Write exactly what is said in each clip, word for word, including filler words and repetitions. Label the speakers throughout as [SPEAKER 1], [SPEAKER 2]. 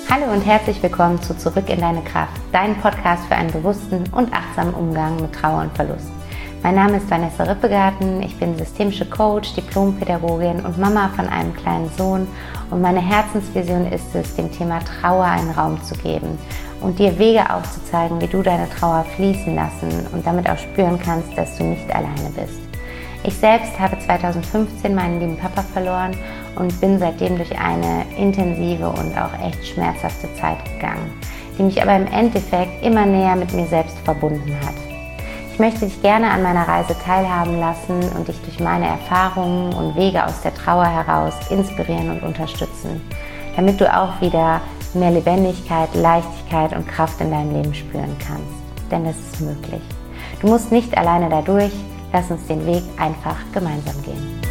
[SPEAKER 1] Hallo und herzlich willkommen zu Zurück in deine Kraft, dein Podcast für einen bewussten und achtsamen Umgang mit Trauer und Verlust. Mein Name ist Vanessa Rippegarten, ich bin systemische Coach, Diplompädagogin und Mama von einem kleinen Sohn und meine Herzensvision ist es, dem Thema Trauer einen Raum zu geben und dir Wege aufzuzeigen, wie du deine Trauer fließen lassen und damit auch spüren kannst, dass du nicht alleine bist. Ich selbst habe zweitausendfünfzehn meinen lieben Papa verloren und bin seitdem durch eine intensive und auch echt schmerzhafte Zeit gegangen, die mich aber im Endeffekt immer näher mit mir selbst verbunden hat. Ich möchte dich gerne an meiner Reise teilhaben lassen und dich durch meine Erfahrungen und Wege aus der Trauer heraus inspirieren und unterstützen, damit du auch wieder mehr Lebendigkeit, Leichtigkeit und Kraft in deinem Leben spüren kannst. Denn das ist möglich. Du musst nicht alleine dadurch. Lass uns den Weg einfach gemeinsam gehen.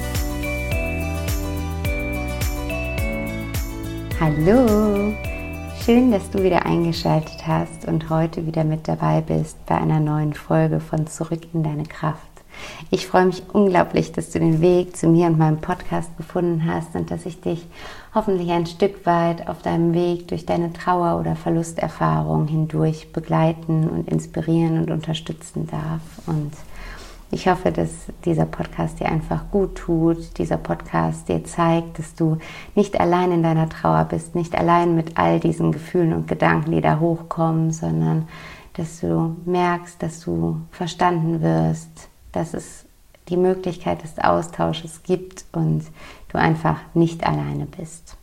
[SPEAKER 1] Hallo, schön, dass du wieder eingeschaltet hast und heute wieder mit dabei bist bei einer neuen Folge von Zurück in deine Kraft. Ich freue mich unglaublich, dass du den Weg zu mir und meinem Podcast gefunden hast und dass ich dich hoffentlich ein Stück weit auf deinem Weg durch deine Trauer- oder Verlusterfahrung hindurch begleiten und inspirieren und unterstützen darf. Und ich hoffe, dass dieser Podcast dir einfach gut tut, dieser Podcast dir zeigt, dass du nicht allein in deiner Trauer bist, nicht allein mit all diesen Gefühlen und Gedanken, die da hochkommen, sondern dass du merkst, dass du verstanden wirst, dass es die Möglichkeit des Austausches gibt und du einfach nicht alleine bist.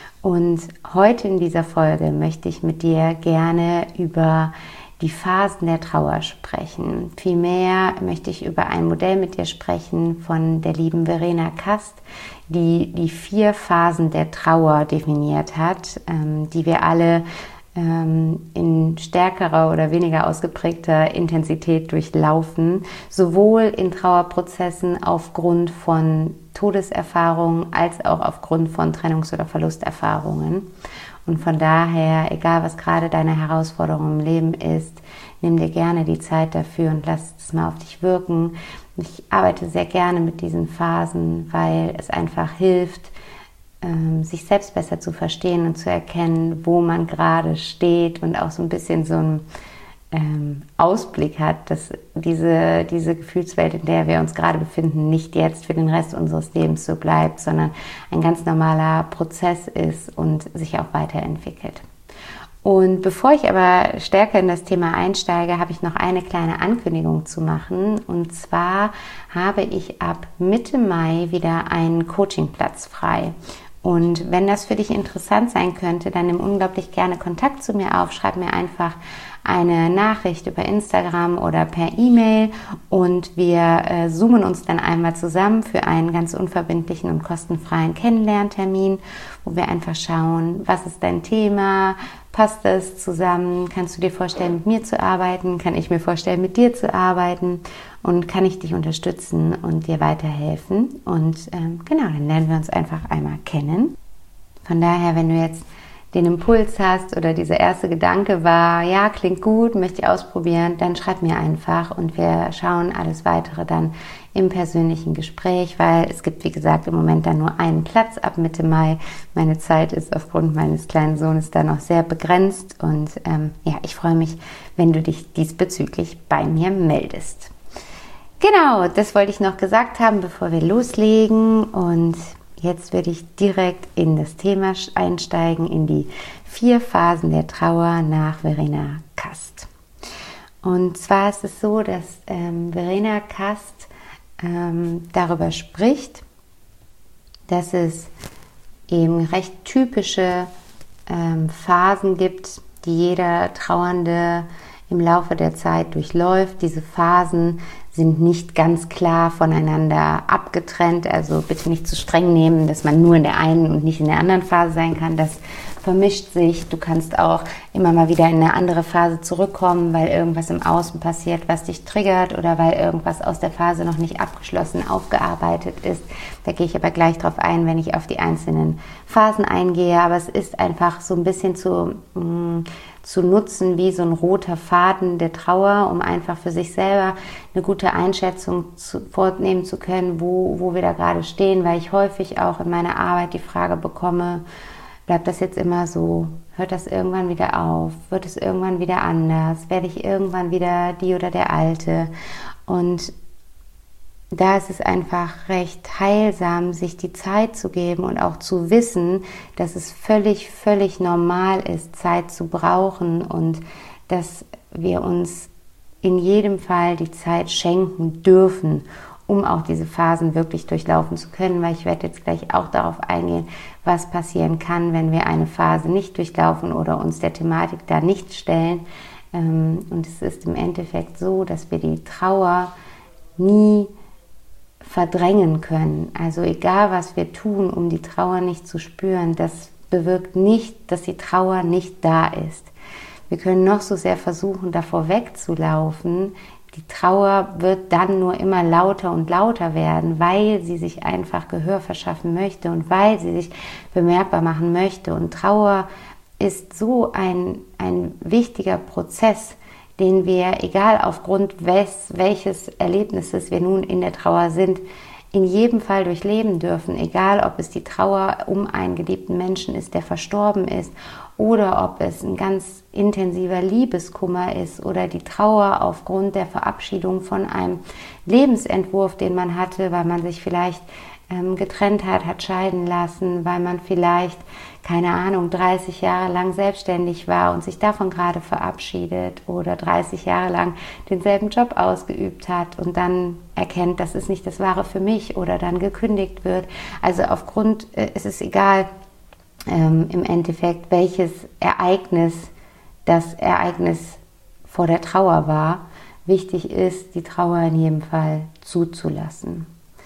[SPEAKER 1] Und heute in dieser Folge möchte ich mit dir gerne über die Phasen der Trauer sprechen. Vielmehr möchte ich über ein Modell mit dir sprechen von der lieben Verena Kast, die die vier Phasen der Trauer definiert hat, ähm, die wir alle ähm, in stärkerer oder weniger ausgeprägter Intensität durchlaufen, sowohl in Trauerprozessen aufgrund von Todeserfahrungen als auch aufgrund von Trennungs- oder Verlusterfahrungen. Und von daher, egal was gerade deine Herausforderung im Leben ist, nimm dir gerne die Zeit dafür und lass es mal auf dich wirken. Ich arbeite sehr gerne mit diesen Phasen, weil es einfach hilft, sich selbst besser zu verstehen und zu erkennen, wo man gerade steht und auch so ein bisschen so ein Ähm, Ausblick hat, dass diese, diese Gefühlswelt, in der wir uns gerade befinden, nicht jetzt für den Rest unseres Lebens so bleibt, sondern ein ganz normaler Prozess ist und sich auch weiterentwickelt. Und bevor ich aber stärker in das Thema einsteige, habe ich noch eine kleine Ankündigung zu machen. Und zwar habe ich ab Mitte Mai wieder einen Coachingplatz frei. Und wenn das für dich interessant sein könnte, dann nimm unglaublich gerne Kontakt zu mir auf, schreib mir einfach eine Nachricht über Instagram oder per E-Mail und wir äh, zoomen uns dann einmal zusammen für einen ganz unverbindlichen und kostenfreien Kennenlerntermin, wo wir einfach schauen, was ist dein Thema, passt das zusammen, kannst du dir vorstellen, mit mir zu arbeiten, kann ich mir vorstellen, mit dir zu arbeiten und kann ich dich unterstützen und dir weiterhelfen und ähm, genau, dann lernen wir uns einfach einmal kennen. Von daher, wenn du jetzt den Impuls hast oder dieser erste Gedanke war, ja, klingt gut, möchte ich ausprobieren, dann schreib mir einfach und wir schauen alles Weitere dann im persönlichen Gespräch, weil es gibt, wie gesagt, im Moment dann nur einen Platz ab Mitte Mai. Meine Zeit ist aufgrund meines kleinen Sohnes da noch sehr begrenzt und ähm, ja, ich freue mich, wenn du dich diesbezüglich bei mir meldest. Genau, das wollte ich noch gesagt haben, bevor wir loslegen und jetzt würde ich direkt in das Thema einsteigen, in die vier Phasen der Trauer nach Verena Kast. Und zwar ist es so, dass ähm, Verena Kast ähm, darüber spricht, dass es eben recht typische ähm, Phasen gibt, die jeder Trauernde im Laufe der Zeit durchläuft. Diese Phasen sind nicht ganz klar voneinander abgetrennt, also bitte nicht zu streng nehmen, dass man nur in der einen und nicht in der anderen Phase sein kann. Das vermischt sich. Du kannst auch immer mal wieder in eine andere Phase zurückkommen, weil irgendwas im Außen passiert, was dich triggert oder weil irgendwas aus der Phase noch nicht abgeschlossen, aufgearbeitet ist. Da gehe ich aber gleich drauf ein, wenn ich auf die einzelnen Phasen eingehe. Aber es ist einfach so ein bisschen zu, mh, zu nutzen wie so ein roter Faden der Trauer, um einfach für sich selber eine gute Einschätzung zu, vornehmen zu können, wo, wo wir da gerade stehen, weil ich häufig auch in meiner Arbeit die Frage bekomme, Bleibt das jetzt immer so? Hört das irgendwann wieder auf? Wird es irgendwann wieder anders? Werde ich irgendwann wieder die oder der Alte? Und da ist es einfach recht heilsam, sich die Zeit zu geben und auch zu wissen, dass es völlig, völlig normal ist, Zeit zu brauchen und dass wir uns in jedem Fall die Zeit schenken dürfen, um auch diese Phasen wirklich durchlaufen zu können, weil ich werde jetzt gleich auch darauf eingehen, was passieren kann, wenn wir eine Phase nicht durchlaufen oder uns der Thematik da nicht stellen. Und es ist im Endeffekt so, dass wir die Trauer nie verdrängen können. Also egal, was wir tun, um die Trauer nicht zu spüren, das bewirkt nicht, dass die Trauer nicht da ist. Wir können noch so sehr versuchen, davor wegzulaufen. Die Trauer wird dann nur immer lauter und lauter werden, weil sie sich einfach Gehör verschaffen möchte und weil sie sich bemerkbar machen möchte. Und Trauer ist so ein, ein wichtiger Prozess, den wir, egal aufgrund wes, welches Erlebnisses wir nun in der Trauer sind, in jedem Fall durchleben dürfen, egal ob es die Trauer um einen geliebten Menschen ist, der verstorben ist, oder ob es ein ganz intensiver Liebeskummer ist oder die Trauer aufgrund der Verabschiedung von einem Lebensentwurf, den man hatte, weil man sich vielleicht ähm, getrennt hat, hat scheiden lassen, weil man vielleicht, keine Ahnung, dreißig Jahre lang selbstständig war und sich davon gerade verabschiedet oder dreißig Jahre lang denselben Job ausgeübt hat und dann erkennt, das ist nicht das Wahre für mich oder dann gekündigt wird. Also aufgrund, äh, es ist egal, ähm, im Endeffekt, welches Ereignis das Ereignis vor der Trauer war. Wichtig ist, die Trauer in jedem Fall zuzulassen.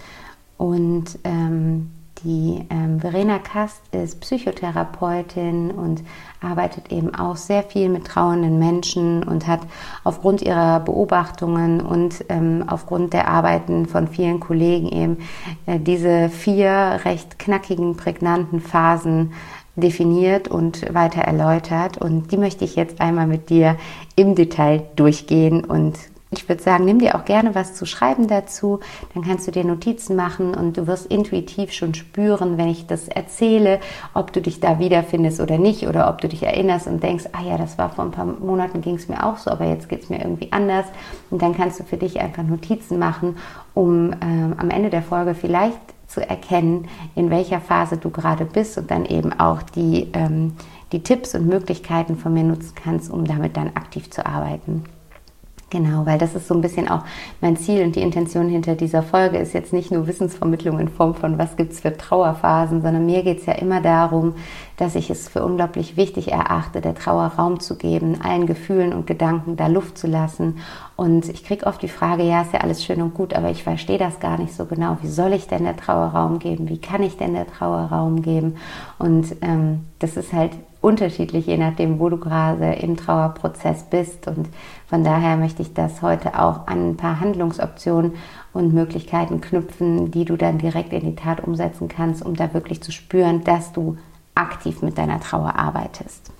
[SPEAKER 1] Und ähm, die ähm, Verena Kast ist Psychotherapeutin und arbeitet eben auch sehr viel mit trauernden Menschen und hat aufgrund ihrer Beobachtungen und ähm, aufgrund der Arbeiten von vielen Kollegen eben äh, diese vier recht knackigen, prägnanten Phasen definiert und weiter erläutert. Und die möchte ich jetzt einmal mit dir im Detail durchgehen und ich würde sagen, nimm dir auch gerne was zu schreiben dazu, dann kannst du dir Notizen machen und du wirst intuitiv schon spüren, wenn ich das erzähle, ob du dich da wiederfindest oder nicht oder ob du dich erinnerst und denkst, ah ja, das war vor ein paar Monaten, ging es mir auch so, aber jetzt geht es mir irgendwie anders und dann kannst du für dich einfach Notizen machen, um ähm, am Ende der Folge vielleicht zu erkennen, in welcher Phase du gerade bist und dann eben auch die, ähm, die Tipps und Möglichkeiten von mir nutzen kannst, um damit dann aktiv zu arbeiten. Genau, weil das ist so ein bisschen auch mein Ziel und die Intention hinter dieser Folge ist jetzt nicht nur Wissensvermittlung in Form von, was gibt es für Trauerphasen, sondern mir geht es ja immer darum, dass ich es für unglaublich wichtig erachte, der Trauer Raum zu geben, allen Gefühlen und Gedanken da Luft zu lassen. Und ich kriege oft die Frage, ja, ist ja alles schön und gut, aber ich verstehe das gar nicht so genau. Wie soll ich denn der Trauer Raum geben? Wie kann ich denn der Trauer Raum geben? Und ähm, das ist halt unterschiedlich, je nachdem, wo du gerade im Trauerprozess bist. Und von daher möchte ich das heute auch an ein paar Handlungsoptionen und Möglichkeiten knüpfen, die du dann direkt in die Tat umsetzen kannst, um da wirklich zu spüren, dass du aktiv mit deiner Trauer arbeitest.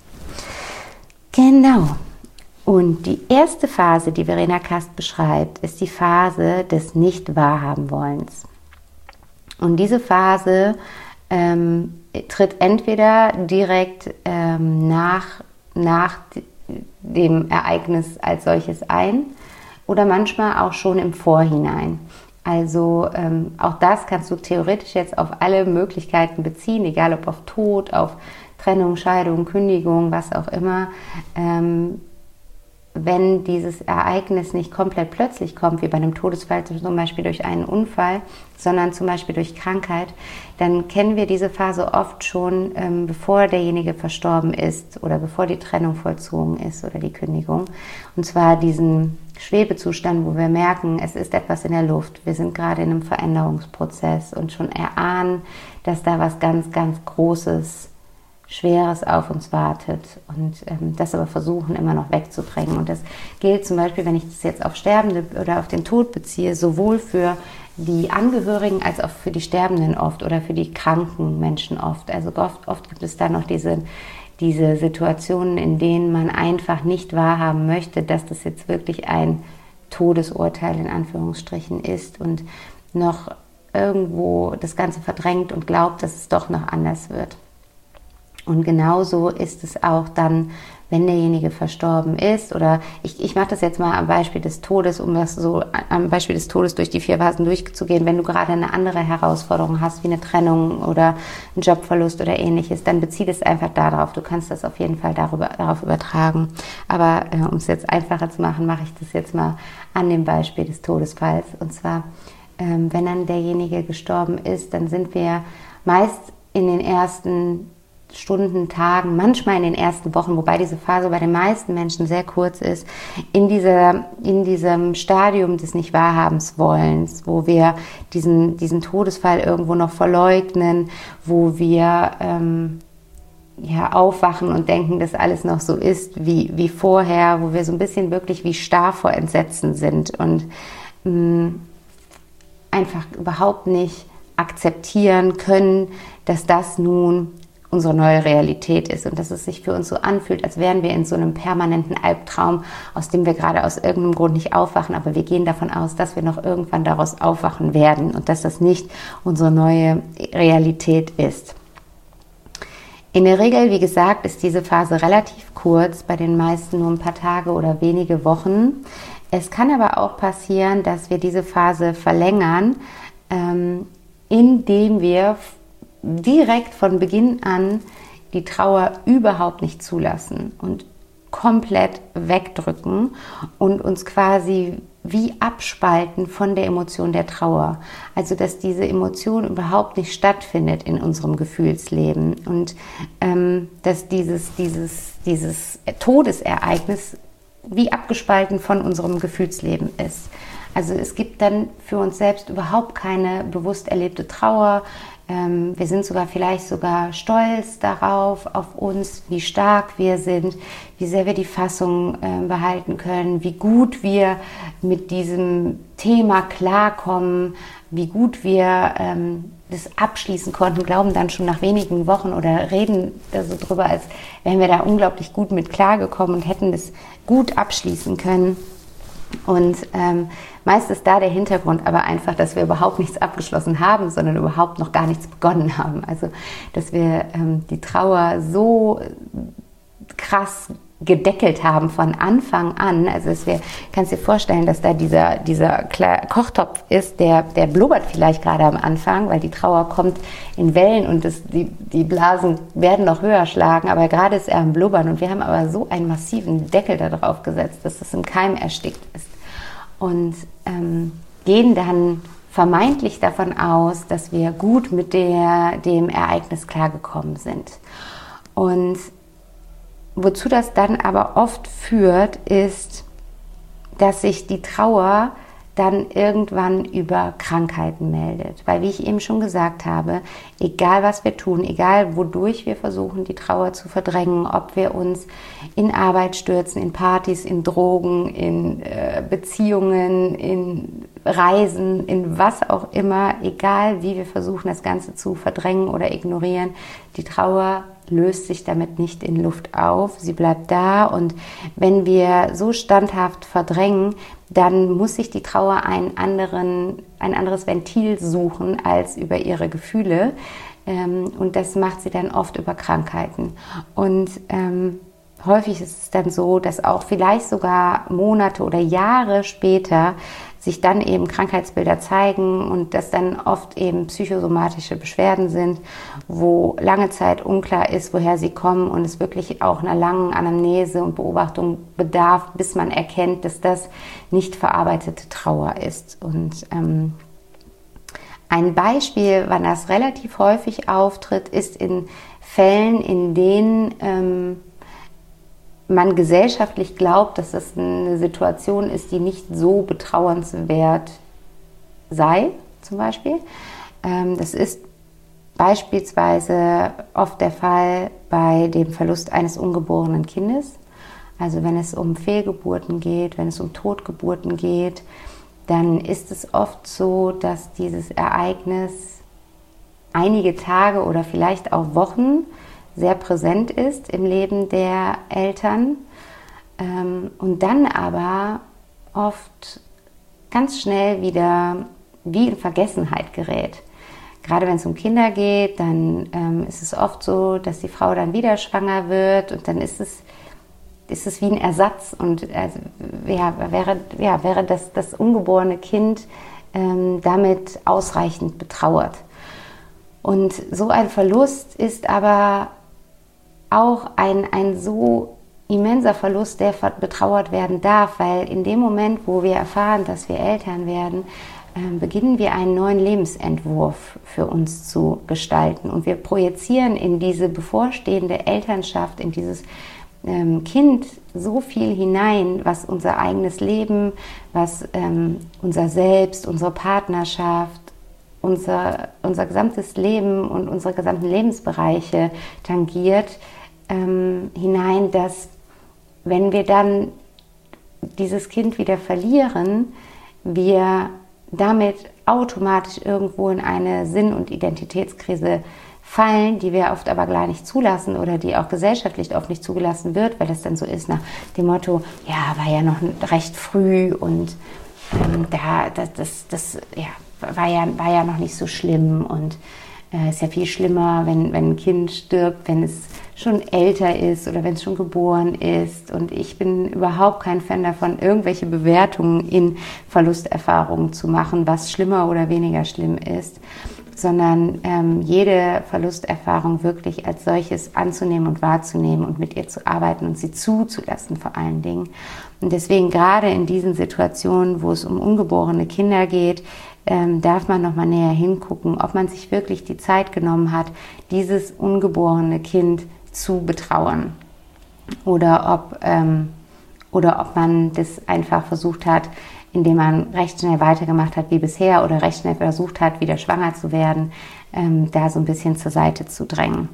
[SPEAKER 1] Genau. Und die erste Phase, die Verena Kast beschreibt, ist die Phase des Nicht-Wahrhaben-Wollens. Und diese Phase ähm, tritt entweder direkt ähm, nach, nach dem Ereignis als solches ein oder manchmal auch schon im Vorhinein. Also ähm, auch das kannst du theoretisch jetzt auf alle Möglichkeiten beziehen, egal ob auf Tod, auf Trennung, Scheidung, Kündigung, was auch immer. Ähm, wenn dieses Ereignis nicht komplett plötzlich kommt, wie bei einem Todesfall zum Beispiel durch einen Unfall, sondern zum Beispiel durch Krankheit, dann kennen wir diese Phase oft schon, ähm, bevor derjenige verstorben ist oder bevor die Trennung vollzogen ist oder die Kündigung. Und zwar diesen Schwebezustand, wo wir merken, es ist etwas in der Luft, wir sind gerade in einem Veränderungsprozess und schon erahnen, dass da was ganz, ganz Großes, Schweres auf uns wartet und ähm, das aber versuchen immer noch wegzudrängen. Und das gilt zum Beispiel, wenn ich das jetzt auf Sterbende oder auf den Tod beziehe, sowohl für die Angehörigen als auch für die Sterbenden oft oder für die kranken Menschen oft. Also oft, oft gibt es da noch diese, diese Situationen, in denen man einfach nicht wahrhaben möchte, dass das jetzt wirklich ein Todesurteil in Anführungsstrichen ist und noch irgendwo das Ganze verdrängt und glaubt, dass es doch noch anders wird. Und genauso ist es auch dann, wenn derjenige verstorben ist, oder ich, ich mache das jetzt mal am Beispiel des Todes, um das so am Beispiel des Todes durch die vier Phasen durchzugehen. Wenn du gerade eine andere Herausforderung hast, wie eine Trennung oder einen Jobverlust oder ähnliches, dann bezieh das einfach darauf. Du kannst das auf jeden Fall darüber, darauf übertragen. Aber äh, um es jetzt einfacher zu machen, mache ich das jetzt mal an dem Beispiel des Todesfalls. Und zwar, ähm, wenn dann derjenige gestorben ist, dann sind wir meist in den ersten Stunden, Tagen, manchmal in den ersten Wochen, wobei diese Phase bei den meisten Menschen sehr kurz ist, in, dieser, in diesem Stadium des Nicht-Wahrhabens-Wollens, wo wir diesen, diesen Todesfall irgendwo noch verleugnen, wo wir ähm, ja, aufwachen und denken, dass alles noch so ist wie, wie vorher, wo wir so ein bisschen wirklich wie starr vor Entsetzen sind und mh, einfach überhaupt nicht akzeptieren können, dass das nun unsere neue Realität ist und dass es sich für uns so anfühlt, als wären wir in so einem permanenten Albtraum, aus dem wir gerade aus irgendeinem Grund nicht aufwachen, aber wir gehen davon aus, dass wir noch irgendwann daraus aufwachen werden und dass das nicht unsere neue Realität ist. In der Regel, wie gesagt, ist diese Phase relativ kurz, bei den meisten nur ein paar Tage oder wenige Wochen. Es kann aber auch passieren, dass wir diese Phase verlängern, ähm, indem wir direkt von Beginn an die Trauer überhaupt nicht zulassen und komplett wegdrücken und uns quasi wie abspalten von der Emotion der Trauer. Also dass diese Emotion überhaupt nicht stattfindet in unserem Gefühlsleben und ähm, dass dieses, dieses, dieses Todesereignis wie abgespalten von unserem Gefühlsleben ist. Also es gibt dann für uns selbst überhaupt keine bewusst erlebte Trauer. Ähm, wir sind sogar vielleicht sogar stolz darauf, auf uns, wie stark wir sind, wie sehr wir die Fassung äh, behalten können, wie gut wir mit diesem Thema klarkommen, wie gut wir ähm, das abschließen konnten, glauben dann schon nach wenigen Wochen oder reden da so drüber, als wären wir da unglaublich gut mit klargekommen und hätten das gut abschließen können. Und ähm, meist ist da der Hintergrund aber einfach, dass wir überhaupt nichts abgeschlossen haben, sondern überhaupt noch gar nichts begonnen haben. Also, dass wir ähm, die Trauer so krass gedeckelt haben von Anfang an. Also, dass wir, kannst dir vorstellen, dass da dieser, dieser Kochtopf ist, der, der blubbert vielleicht gerade am Anfang, weil die Trauer kommt in Wellen und das, die, die Blasen werden noch höher schlagen, aber gerade ist er am Blubbern und wir haben aber so einen massiven Deckel da drauf gesetzt, dass das im Keim erstickt ist. Und ähm, gehen dann vermeintlich davon aus, dass wir gut mit der, dem Ereignis klargekommen sind. Und wozu das dann aber oft führt, ist, dass sich die Trauer dann irgendwann über Krankheiten meldet. Weil, wie ich eben schon gesagt habe, egal was wir tun, egal wodurch wir versuchen, die Trauer zu verdrängen, ob wir uns in Arbeit stürzen, in Partys, in Drogen, in äh, Beziehungen, in Reisen, in was auch immer, egal wie wir versuchen, das Ganze zu verdrängen oder ignorieren, die Trauer löst sich damit nicht in Luft auf, sie bleibt da und wenn wir so standhaft verdrängen, dann muss sich die Trauer einen anderen, ein anderes Ventil suchen als über ihre Gefühle und das macht sie dann oft über Krankheiten und ähm, häufig ist es dann so, dass auch vielleicht sogar Monate oder Jahre später sich dann eben Krankheitsbilder zeigen und das dann oft eben psychosomatische Beschwerden sind, wo lange Zeit unklar ist, woher sie kommen und es wirklich auch einer langen Anamnese und Beobachtung bedarf, bis man erkennt, dass das nicht verarbeitete Trauer ist. Und ähm, ein Beispiel, wann das relativ häufig auftritt, ist in Fällen, in denen ähm, man gesellschaftlich glaubt, dass das eine Situation ist, die nicht so betrauernswert sei, zum Beispiel. Das ist beispielsweise oft der Fall bei dem Verlust eines ungeborenen Kindes. Also wenn es um Fehlgeburten geht, wenn es um Totgeburten geht, dann ist es oft so, dass dieses Ereignis einige Tage oder vielleicht auch Wochen sehr präsent ist im Leben der Eltern ähm, und dann aber oft ganz schnell wieder wie in Vergessenheit gerät. gerade wenn es um Kinder geht, dann ähm, ist es oft so, dass die Frau dann wieder schwanger wird und dann ist es, ist es wie ein Ersatz und also, ja, wäre, ja, wäre das, das ungeborene Kind ähm, damit ausreichend betrauert. Und so ein Verlust ist aber auch ein, ein so immenser Verlust, der betrauert werden darf, weil in dem Moment, wo wir erfahren, dass wir Eltern werden, äh, beginnen wir einen neuen Lebensentwurf für uns zu gestalten. Und wir projizieren in diese bevorstehende Elternschaft, in dieses ähm, Kind so viel hinein, was unser eigenes Leben, was ähm, unser Selbst, unsere Partnerschaft, unser, unser gesamtes Leben und unsere gesamten Lebensbereiche tangiert, ähm, hinein, dass wenn wir dann dieses Kind wieder verlieren, wir damit automatisch irgendwo in eine Sinn- und Identitätskrise fallen, die wir oft aber gar nicht zulassen oder die auch gesellschaftlich oft nicht zugelassen wird, weil das dann so ist nach dem Motto, ja, war ja noch recht früh und ähm, da, das, das, das ja, war, ja, war ja noch nicht so schlimm und es äh, ist ja viel schlimmer, wenn, wenn ein Kind stirbt, wenn es schon älter ist oder wenn es schon geboren ist. Und ich bin überhaupt kein Fan davon, irgendwelche Bewertungen in Verlusterfahrungen zu machen, was schlimmer oder weniger schlimm ist, sondern ähm, jede Verlusterfahrung wirklich als solches anzunehmen und wahrzunehmen und mit ihr zu arbeiten und sie zuzulassen vor allen Dingen. Und deswegen gerade in diesen Situationen, wo es um ungeborene Kinder geht, ähm, darf man nochmal näher hingucken, ob man sich wirklich die Zeit genommen hat, dieses ungeborene Kind zu betrauern oder ob, ähm, oder ob man das einfach versucht hat, indem man recht schnell weitergemacht hat wie bisher oder recht schnell versucht hat, wieder schwanger zu werden, ähm, da so ein bisschen zur Seite zu drängen.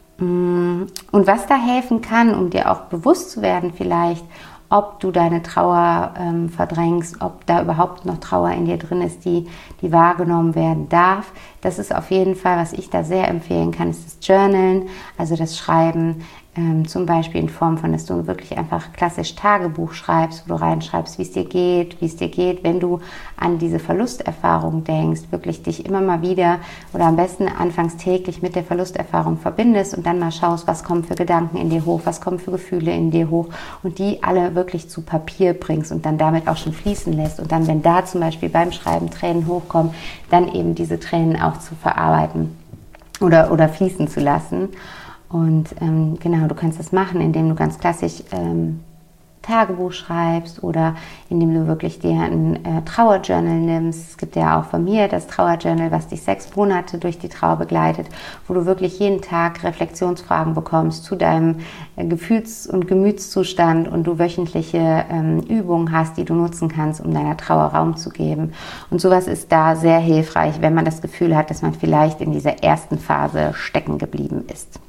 [SPEAKER 1] Und was da helfen kann, um dir auch bewusst zu werden vielleicht, ob du deine Trauer ähm, verdrängst, ob da überhaupt noch Trauer in dir drin ist, die, die wahrgenommen werden darf. Das ist auf jeden Fall, was ich da sehr empfehlen kann, ist das Journalen, also das Schreiben, ähm, zum Beispiel in Form von, dass du wirklich einfach klassisch Tagebuch schreibst, wo du reinschreibst, wie es dir geht, wie es dir geht, wenn du an diese Verlusterfahrung denkst, wirklich dich immer mal wieder oder am besten anfangs täglich mit der Verlusterfahrung verbindest und dann mal schaust, was kommen für Gedanken in dir hoch, was kommen für Gefühle in dir hoch und die alle wirklich zu Papier bringst und dann damit auch schon fließen lässt und dann, wenn da zum Beispiel beim Schreiben Tränen hochkommen, dann eben diese Tränen auch zu verarbeiten oder, oder fließen zu lassen. Und ähm, genau, du kannst das machen, indem du ganz klassisch ähm, Tagebuch schreibst oder indem du wirklich dir ein äh, Trauerjournal nimmst. Es gibt ja auch von mir das Trauerjournal, was dich sechs Monate durch die Trauer begleitet, wo du wirklich jeden Tag Reflexionsfragen bekommst zu deinem äh, Gefühls- und Gemütszustand und du wöchentliche ähm, Übungen hast, die du nutzen kannst, um deiner Trauer Raum zu geben. Und sowas ist da sehr hilfreich, wenn man das Gefühl hat, dass man vielleicht in dieser ersten Phase stecken geblieben ist.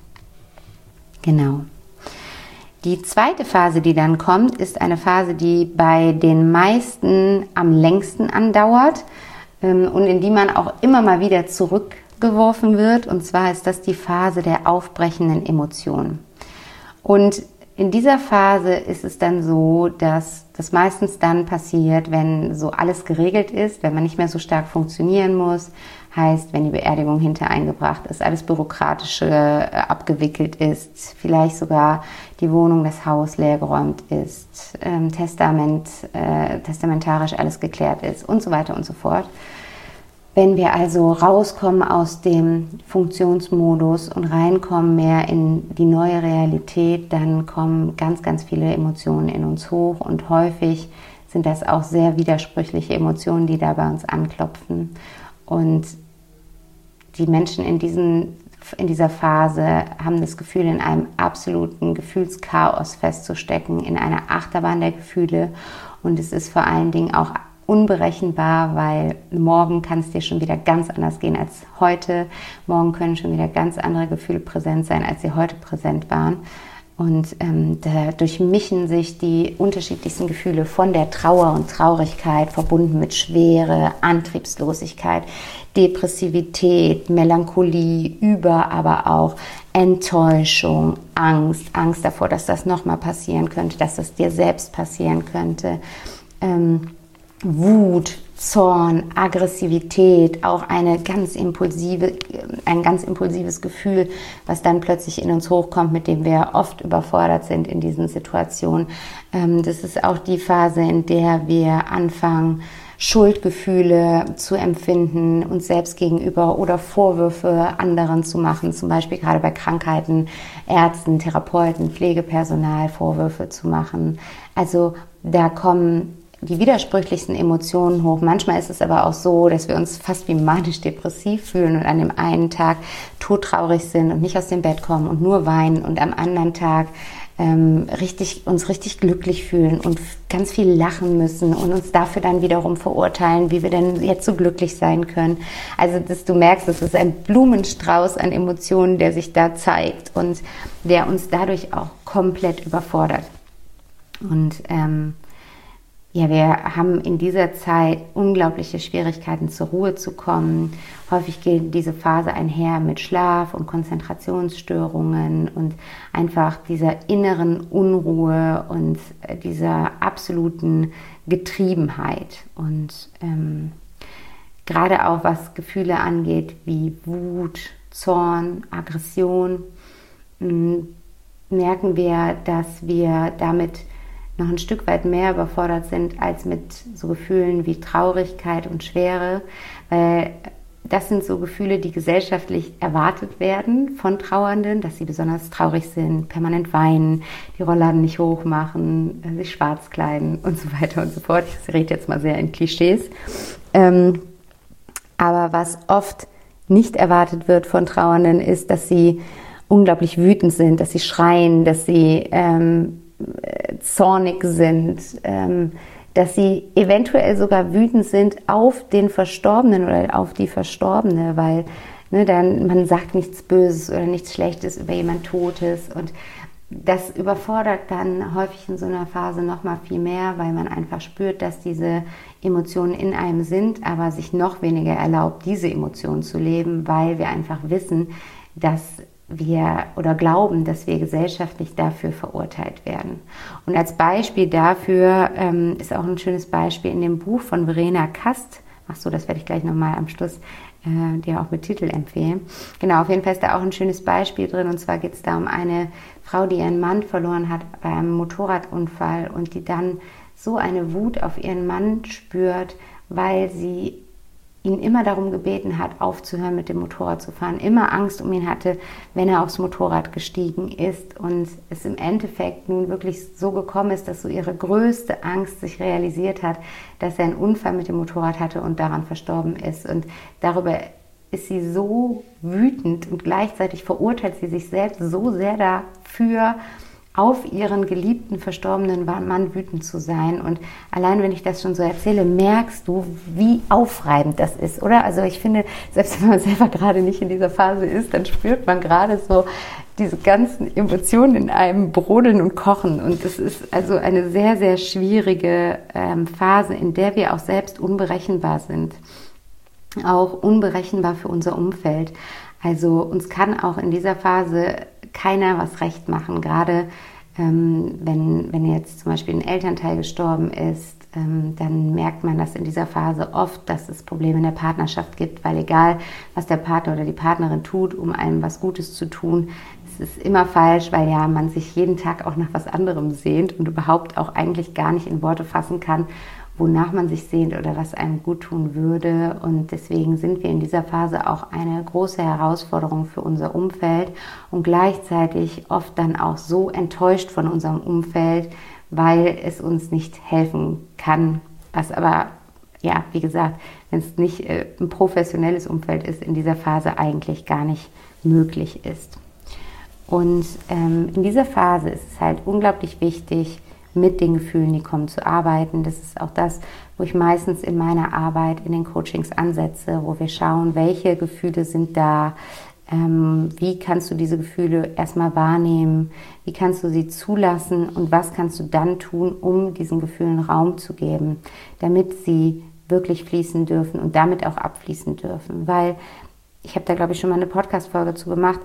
[SPEAKER 1] Genau. Die zweite Phase, die dann kommt, ist eine Phase, die bei den meisten am längsten andauert ähm, und in die man auch immer mal wieder zurückgeworfen wird. Und zwar ist das die Phase der aufbrechenden Emotionen. Und in dieser Phase ist es dann so, dass das meistens dann passiert, wenn so alles geregelt ist, wenn man nicht mehr so stark funktionieren muss, heißt, wenn die Beerdigung hintereingebracht ist, alles Bürokratische äh, abgewickelt ist, vielleicht sogar die Wohnung, das Haus leergeräumt ist, ähm, Testament, äh, testamentarisch alles geklärt ist und so weiter und so fort. Wenn wir also rauskommen aus dem Funktionsmodus und reinkommen mehr in die neue Realität, dann kommen ganz, ganz viele Emotionen in uns hoch und häufig sind das auch sehr widersprüchliche Emotionen, die da bei uns anklopfen. Und die Menschen in, diesen, in dieser Phase haben das Gefühl, in einem absoluten Gefühlschaos festzustecken, in einer Achterbahn der Gefühle. Und es ist vor allen Dingen auch unberechenbar, weil morgen kann es dir schon wieder ganz anders gehen als heute. Morgen können schon wieder ganz andere Gefühle präsent sein, als sie heute präsent waren. Und ähm, da durchmischen sich die unterschiedlichsten Gefühle von der Trauer und Traurigkeit, verbunden mit Schwere, Antriebslosigkeit, Depressivität, Melancholie, über aber auch Enttäuschung, Angst, Angst davor, dass das nochmal passieren könnte, dass das dir selbst passieren könnte, ähm, Wut, Zorn, Aggressivität, auch eine ganz impulsive, ein ganz impulsives Gefühl, was dann plötzlich in uns hochkommt, mit dem wir oft überfordert sind in diesen Situationen. Das ist auch die Phase, in der wir anfangen, Schuldgefühle zu empfinden, uns selbst gegenüber oder Vorwürfe anderen zu machen, zum Beispiel gerade bei Krankheiten, Ärzten, Therapeuten, Pflegepersonal Vorwürfe zu machen. Also da kommen die widersprüchlichsten Emotionen hoch. Manchmal ist es aber auch so, dass wir uns fast wie manisch-depressiv fühlen und an dem einen Tag todtraurig sind und nicht aus dem Bett kommen und nur weinen und am anderen Tag ähm, richtig, uns richtig glücklich fühlen und ganz viel lachen müssen und uns dafür dann wiederum verurteilen, wie wir denn jetzt so glücklich sein können. Also dass du merkst, es ist ein Blumenstrauß an Emotionen, der sich da zeigt und der uns dadurch auch komplett überfordert. Und ähm, Ja, wir haben in dieser Zeit unglaubliche Schwierigkeiten, zur Ruhe zu kommen. Häufig geht diese Phase einher mit Schlaf- und Konzentrationsstörungen und einfach dieser inneren Unruhe und dieser absoluten Getriebenheit. Und ähm, gerade auch was Gefühle angeht, wie Wut, Zorn, Aggression, mh, merken wir, dass wir damit noch ein Stück weit mehr überfordert sind als mit so Gefühlen wie Traurigkeit und Schwere, weil das sind so Gefühle, die gesellschaftlich erwartet werden von Trauernden, dass sie besonders traurig sind, permanent weinen, die Rollladen nicht hochmachen, sich schwarz kleiden und so weiter und so fort. Ich rede jetzt mal sehr in Klischees. Ähm, aber was oft nicht erwartet wird von Trauernden, ist, dass sie unglaublich wütend sind, dass sie schreien, dass sie ähm, zornig sind, ähm, dass sie eventuell sogar wütend sind auf den Verstorbenen oder auf die Verstorbene, weil ne, dann man sagt nichts Böses oder nichts Schlechtes über jemand Totes und das überfordert dann häufig in so einer Phase noch mal viel mehr, weil man einfach spürt, dass diese Emotionen in einem sind, aber sich noch weniger erlaubt, diese Emotionen zu leben, weil wir einfach wissen, dass wir oder glauben, dass wir gesellschaftlich dafür verurteilt werden. Und als Beispiel dafür ähm, ist auch ein schönes Beispiel in dem Buch von Verena Kast. Ach so, das werde ich gleich nochmal am Schluss äh, dir auch mit Titel empfehlen. Genau, auf jeden Fall ist da auch ein schönes Beispiel drin. Und zwar geht es da um eine Frau, die ihren Mann verloren hat bei einem Motorradunfall und die dann so eine Wut auf ihren Mann spürt, weil sie ihn immer darum gebeten hat, aufzuhören mit dem Motorrad zu fahren, immer Angst um ihn hatte, wenn er aufs Motorrad gestiegen ist und es im Endeffekt nun wirklich so gekommen ist, dass so ihre größte Angst sich realisiert hat, dass er einen Unfall mit dem Motorrad hatte und daran verstorben ist und darüber ist sie so wütend und gleichzeitig verurteilt sie sich selbst so sehr dafür, auf ihren geliebten, verstorbenen Mann wütend zu sein. Und allein, wenn ich das schon so erzähle, merkst du, wie aufreibend das ist, oder? Also ich finde, selbst wenn man selber gerade nicht in dieser Phase ist, dann spürt man gerade so diese ganzen Emotionen in einem brodeln und kochen. Und das ist also eine sehr, sehr schwierige ähm, Phase, in der wir auch selbst unberechenbar sind. Auch unberechenbar für unser Umfeld. Also uns kann auch in dieser Phase keiner was recht machen, gerade ähm, wenn, wenn jetzt zum Beispiel ein Elternteil gestorben ist, ähm, dann merkt man das in dieser Phase oft, dass es Probleme in der Partnerschaft gibt, weil egal, was der Partner oder die Partnerin tut, um einem was Gutes zu tun, es ist immer falsch, weil ja man sich jeden Tag auch nach was anderem sehnt und überhaupt auch eigentlich gar nicht in Worte fassen kann, wonach man sich sehnt oder was einem gut tun würde. Und deswegen sind wir in dieser Phase auch eine große Herausforderung für unser Umfeld und gleichzeitig oft dann auch so enttäuscht von unserem Umfeld, weil es uns nicht helfen kann. Was aber, ja, wie gesagt, wenn es nicht äh, ein professionelles Umfeld ist, in dieser Phase eigentlich gar nicht möglich ist. Und ähm, in dieser Phase ist es halt unglaublich wichtig, mit den Gefühlen, die kommen, zu arbeiten. Das ist auch das, wo ich meistens in meiner Arbeit, in den Coachings ansetze, wo wir schauen, welche Gefühle sind da, ähm, wie kannst du diese Gefühle erstmal wahrnehmen, wie kannst du sie zulassen und was kannst du dann tun, um diesen Gefühlen Raum zu geben, damit sie wirklich fließen dürfen und damit auch abfließen dürfen. Weil, ich habe da glaube ich schon mal eine Podcast-Folge zu gemacht,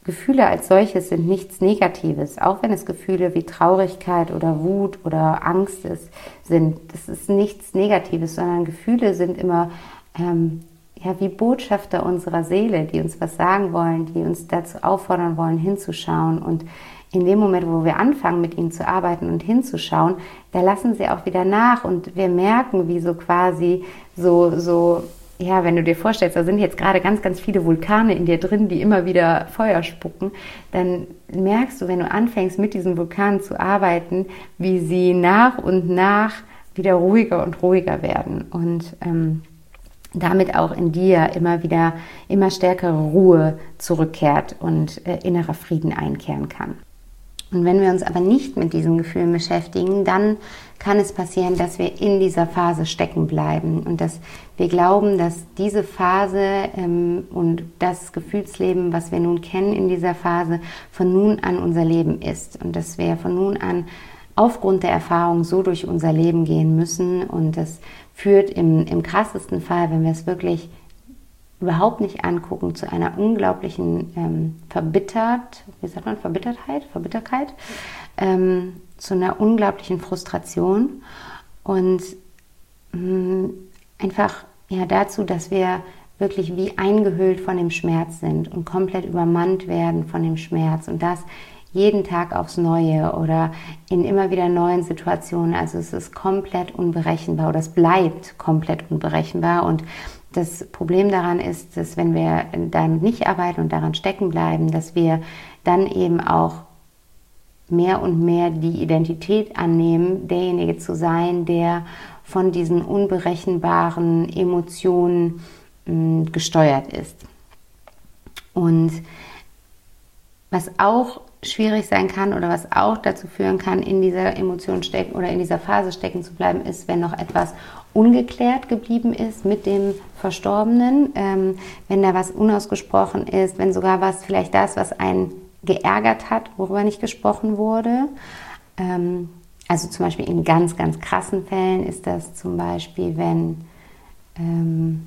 [SPEAKER 1] Gefühle als solches sind nichts Negatives, auch wenn es Gefühle wie Traurigkeit oder Wut oder Angst ist, sind. Das ist nichts Negatives, sondern Gefühle sind immer ähm, ja, wie Botschafter unserer Seele, die uns was sagen wollen, die uns dazu auffordern wollen, hinzuschauen. Und in dem Moment, wo wir anfangen, mit ihnen zu arbeiten und hinzuschauen, da lassen sie auch wieder nach und wir merken, wie so quasi so, so ja, wenn du dir vorstellst, da sind jetzt gerade ganz, ganz viele Vulkane in dir drin, die immer wieder Feuer spucken, dann merkst du, wenn du anfängst, mit diesen Vulkanen zu arbeiten, wie sie nach und nach wieder ruhiger und ruhiger werden und ähm, damit auch in dir immer wieder, immer stärkere Ruhe zurückkehrt und äh, innerer Frieden einkehren kann. Und wenn wir uns aber nicht mit diesen Gefühlen beschäftigen, dann kann es passieren, dass wir in dieser Phase stecken bleiben und dass wir glauben, dass diese Phase ähm, und das Gefühlsleben, was wir nun kennen in dieser Phase, von nun an unser Leben ist und dass wir von nun an aufgrund der Erfahrung so durch unser Leben gehen müssen und das führt im, im krassesten Fall, wenn wir es wirklich überhaupt nicht angucken, zu einer unglaublichen ähm, Verbittert, wie sagt man, Verbittertheit, Verbitterkeit, ähm, zu einer unglaublichen Frustration und mh, einfach ja dazu, dass wir wirklich wie eingehüllt von dem Schmerz sind und komplett übermannt werden von dem Schmerz und das jeden Tag aufs Neue oder in immer wieder neuen Situationen. Also es ist komplett unberechenbar oder es bleibt komplett unberechenbar und das Problem daran ist, dass wenn wir damit nicht arbeiten und daran stecken bleiben, dass wir dann eben auch mehr und mehr die Identität annehmen, derjenige zu sein, der von diesen unberechenbaren Emotionen mh, gesteuert ist. Und was auch schwierig sein kann oder was auch dazu führen kann, in dieser Emotion stecken oder in dieser Phase stecken zu bleiben, ist, wenn noch etwas ungeklärt geblieben ist mit dem Verstorbenen, ähm, wenn da was unausgesprochen ist, wenn sogar was vielleicht das, was einen geärgert hat, worüber nicht gesprochen wurde. Ähm, also zum Beispiel in ganz, ganz krassen Fällen ist das zum Beispiel, wenn ähm,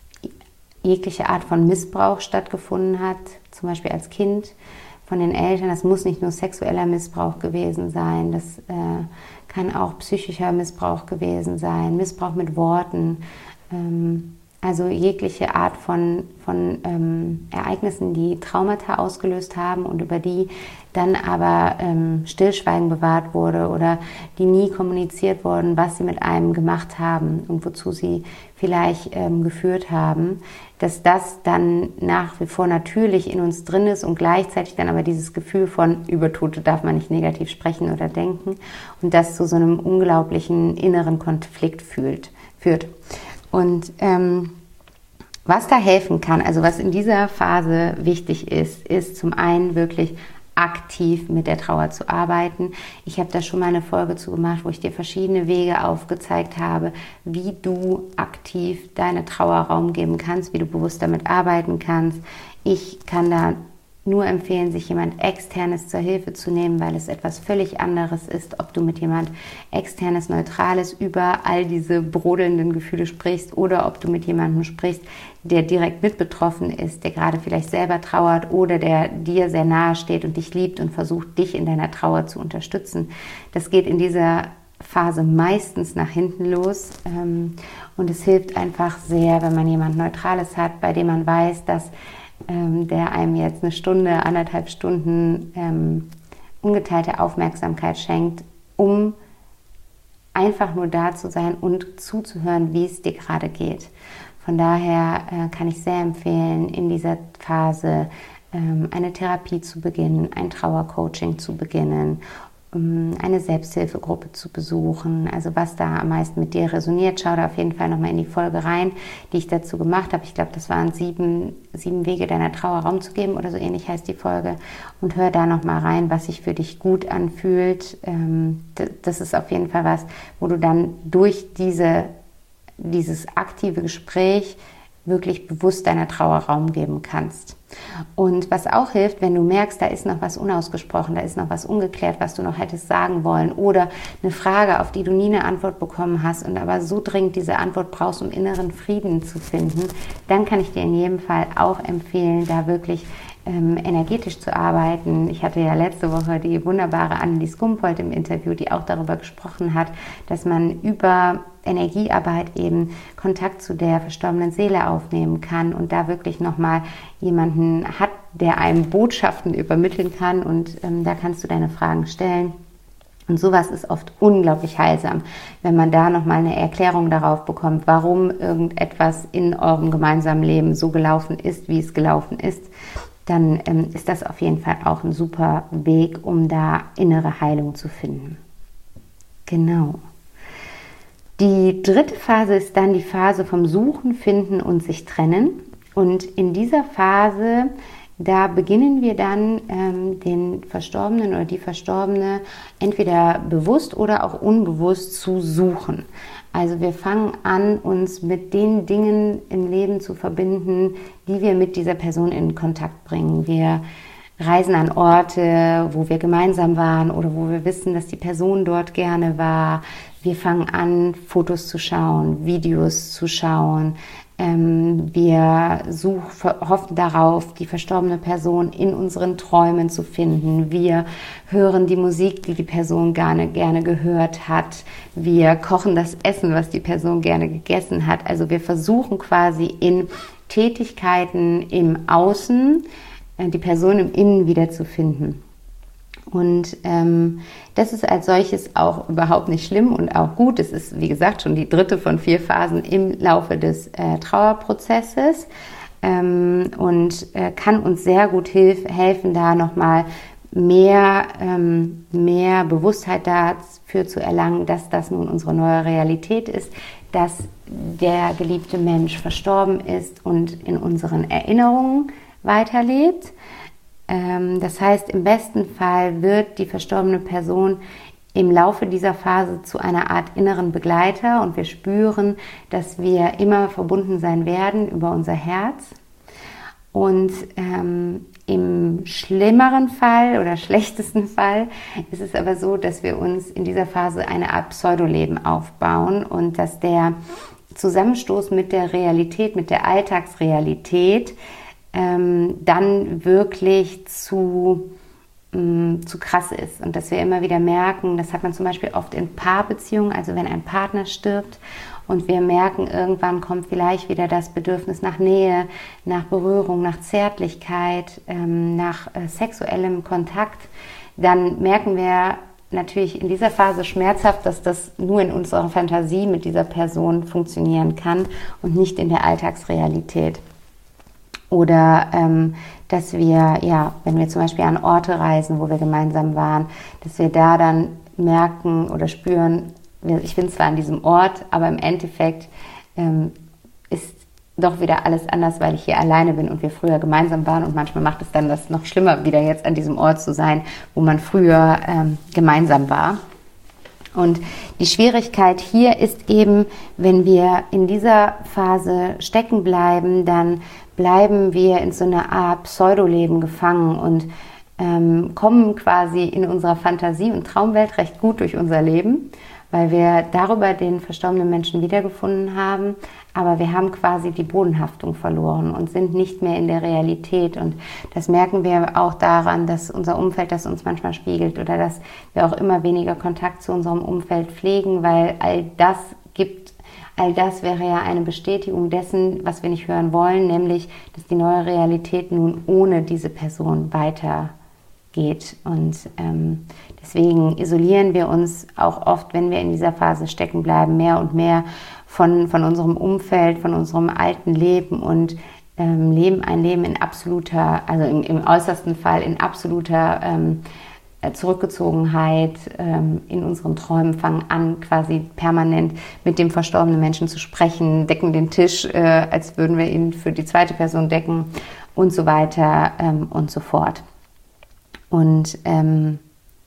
[SPEAKER 1] jegliche Art von Missbrauch stattgefunden hat, zum Beispiel als Kind von den Eltern. Das muss nicht nur sexueller Missbrauch gewesen sein, das äh, kann auch psychischer Missbrauch gewesen sein, Missbrauch mit Worten, ähm, also jegliche Art von, von ähm, Ereignissen, die Traumata ausgelöst haben und über die dann aber ähm, Stillschweigen bewahrt wurde oder die nie kommuniziert wurden, was sie mit einem gemacht haben und wozu sie vielleicht ähm, geführt haben, dass das dann nach wie vor natürlich in uns drin ist und gleichzeitig dann aber dieses Gefühl von über Tote darf man nicht negativ sprechen oder denken und das zu so einem unglaublichen inneren Konflikt fühlt, führt. Und ähm, was da helfen kann, also was in dieser Phase wichtig ist, ist zum einen wirklich aktiv mit der Trauer zu arbeiten. Ich habe da schon mal eine Folge zu gemacht, wo ich dir verschiedene Wege aufgezeigt habe, wie du aktiv deine Trauer Raum geben kannst, wie du bewusst damit arbeiten kannst. Ich kann da nur empfehlen, sich jemand Externes zur Hilfe zu nehmen, weil es etwas völlig anderes ist, ob du mit jemand Externes, Neutrales über all diese brodelnden Gefühle sprichst oder ob du mit jemandem sprichst, der direkt mit betroffen ist, der gerade vielleicht selber trauert oder der dir sehr nahe steht und dich liebt und versucht, dich in deiner Trauer zu unterstützen. Das geht in dieser Phase meistens nach hinten los ähm, und es hilft einfach sehr, wenn man jemand Neutrales hat, bei dem man weiß, dass ähm, der einem jetzt eine Stunde, anderthalb Stunden ähm, ungeteilte Aufmerksamkeit schenkt, um einfach nur da zu sein und zuzuhören, wie es dir gerade geht. Von daher äh, kann ich sehr empfehlen, in dieser Phase ähm, eine Therapie zu beginnen, ein Trauercoaching zu beginnen, um eine Selbsthilfegruppe zu besuchen. Also was da am meisten mit dir resoniert, schau da auf jeden Fall nochmal in die Folge rein, die ich dazu gemacht habe. Ich glaube, das waren sieben, sieben Wege, deiner Trauer Raum zu geben oder so ähnlich heißt die Folge. Und hör da nochmal rein, was sich für dich gut anfühlt. Ähm, das ist auf jeden Fall was, wo du dann durch diese dieses aktive Gespräch wirklich bewusst deiner Trauer Raum geben kannst. Und was auch hilft, wenn du merkst, da ist noch was unausgesprochen, da ist noch was ungeklärt, was du noch hättest sagen wollen oder eine Frage, auf die du nie eine Antwort bekommen hast und aber so dringend diese Antwort brauchst, um inneren Frieden zu finden, dann kann ich dir in jedem Fall auch empfehlen, da wirklich ähm, energetisch zu arbeiten. Ich hatte ja letzte Woche die wunderbare Annelies Gumpold im Interview, die auch darüber gesprochen hat, dass man über Energiearbeit eben Kontakt zu der verstorbenen Seele aufnehmen kann und da wirklich nochmal jemanden hat, der einem Botschaften übermitteln kann, und ähm, da kannst du deine Fragen stellen. Und sowas ist oft unglaublich heilsam, wenn man da nochmal eine Erklärung darauf bekommt, warum irgendetwas in eurem gemeinsamen Leben so gelaufen ist, wie es gelaufen ist. Dann ähm, ist das auf jeden Fall auch ein super Weg, um da innere Heilung zu finden. Genau. Die dritte Phase ist dann die Phase vom Suchen, Finden und sich trennen. Und in dieser Phase, da beginnen wir dann ähm, den Verstorbenen oder die Verstorbene entweder bewusst oder auch unbewusst zu suchen. Also wir fangen an, uns mit den Dingen im Leben zu verbinden, die wir mit dieser Person in Kontakt bringen. Wir reisen an Orte, wo wir gemeinsam waren oder wo wir wissen, dass die Person dort gerne war. Wir fangen an, Fotos zu schauen, Videos zu schauen. Ähm, wir such, hoffen darauf, die verstorbene Person in unseren Träumen zu finden. Wir hören die Musik, die die Person gerne, gerne gehört hat. Wir kochen das Essen, was die Person gerne gegessen hat. Also wir versuchen quasi in Tätigkeiten im Außen äh, die Person im Innen wiederzufinden. Und ähm, das ist als solches auch überhaupt nicht schlimm und auch gut. Es ist, wie gesagt, schon die dritte von vier Phasen im Laufe des äh, Trauerprozesses ähm, und äh, kann uns sehr gut hilf- helfen, da nochmal mehr, ähm, mehr Bewusstheit dafür zu erlangen, dass das nun unsere neue Realität ist, dass der geliebte Mensch verstorben ist und in unseren Erinnerungen weiterlebt. Das heißt, im besten Fall wird die verstorbene Person im Laufe dieser Phase zu einer Art inneren Begleiter und wir spüren, dass wir immer verbunden sein werden über unser Herz. Und ähm, im schlimmeren Fall oder schlechtesten Fall ist es aber so, dass wir uns in dieser Phase eine Art Pseudoleben aufbauen und dass der Zusammenstoß mit der Realität, mit der Alltagsrealität, Ähm, dann wirklich zu, ähm, zu krass ist und dass wir immer wieder merken, das hat man zum Beispiel oft in Paarbeziehungen, also wenn ein Partner stirbt und wir merken, irgendwann kommt vielleicht wieder das Bedürfnis nach Nähe, nach Berührung, nach Zärtlichkeit, ähm, nach äh, sexuellem Kontakt, dann merken wir natürlich in dieser Phase schmerzhaft, dass das nur in unserer Fantasie mit dieser Person funktionieren kann und nicht in der Alltagsrealität. Oder ähm, dass wir, ja, wenn wir zum Beispiel an Orte reisen, wo wir gemeinsam waren, dass wir da dann merken oder spüren, ich bin zwar an diesem Ort, aber im Endeffekt ähm, ist doch wieder alles anders, weil ich hier alleine bin und wir früher gemeinsam waren. Und manchmal macht es dann das noch schlimmer, wieder jetzt an diesem Ort zu sein, wo man früher ähm, gemeinsam war. Und die Schwierigkeit hier ist eben, wenn wir in dieser Phase stecken bleiben, dann bleiben wir in so einer Art Pseudoleben gefangen und ähm, kommen quasi in unserer Fantasie- und Traumwelt recht gut durch unser Leben, weil wir darüber den verstorbenen Menschen wiedergefunden haben, aber wir haben quasi die Bodenhaftung verloren und sind nicht mehr in der Realität. Und das merken wir auch daran, dass unser Umfeld das uns manchmal spiegelt oder dass wir auch immer weniger Kontakt zu unserem Umfeld pflegen, weil all das gibt, all das wäre ja eine Bestätigung dessen, was wir nicht hören wollen, nämlich, dass die neue Realität nun ohne diese Person weitergeht. Und ähm, deswegen isolieren wir uns auch oft, wenn wir in dieser Phase stecken bleiben, mehr und mehr von, von unserem Umfeld, von unserem alten Leben und ähm, leben ein Leben in absoluter, also im, im äußersten Fall in absoluter ähm, Zurückgezogenheit, ähm, in unseren Träumen, fangen an, quasi permanent mit dem verstorbenen Menschen zu sprechen, decken den Tisch, äh, als würden wir ihn für die zweite Person decken und so weiter ähm, und so fort. Und ähm,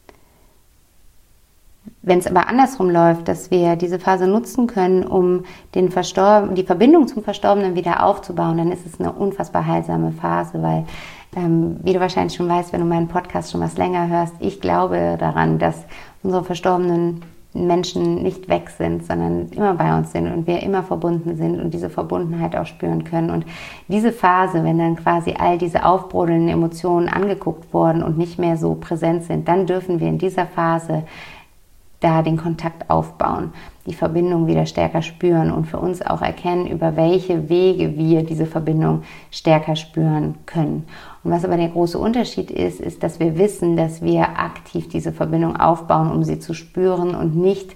[SPEAKER 1] wenn es aber andersrum läuft, dass wir diese Phase nutzen können, um den Verstorben, die Verbindung zum Verstorbenen wieder aufzubauen, dann ist es eine unfassbar heilsame Phase, weil, ähm, wie du wahrscheinlich schon weißt, wenn du meinen Podcast schon was länger hörst, ich glaube daran, dass unsere Verstorbenen Menschen nicht weg sind, sondern immer bei uns sind und wir immer verbunden sind und diese Verbundenheit auch spüren können. Und diese Phase, wenn dann quasi all diese aufbrodelnden Emotionen angeguckt wurden und nicht mehr so präsent sind, dann dürfen wir in dieser Phase da den Kontakt aufbauen, die Verbindung wieder stärker spüren und für uns auch erkennen, über welche Wege wir diese Verbindung stärker spüren können. Und was aber der große Unterschied ist, ist, dass wir wissen, dass wir aktiv diese Verbindung aufbauen, um sie zu spüren und nicht